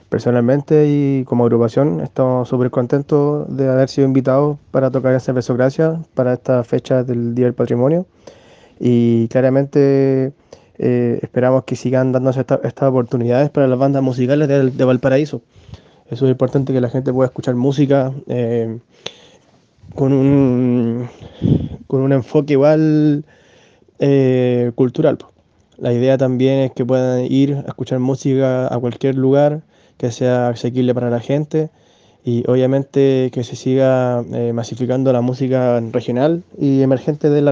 Personalmente y como agrupación estamos súper contentos de haber sido invitados para tocar en Cervezocracia para esta fecha del Día del Patrimonio y claramente esperamos que sigan dándose estas oportunidades para las bandas musicales de Valparaíso. Eso es importante que la gente pueda escuchar música con con un enfoque igual cultural, po. La idea también es que puedan ir a escuchar música a cualquier lugar que sea asequible para la gente y obviamente que se siga masificando la música regional y emergente de la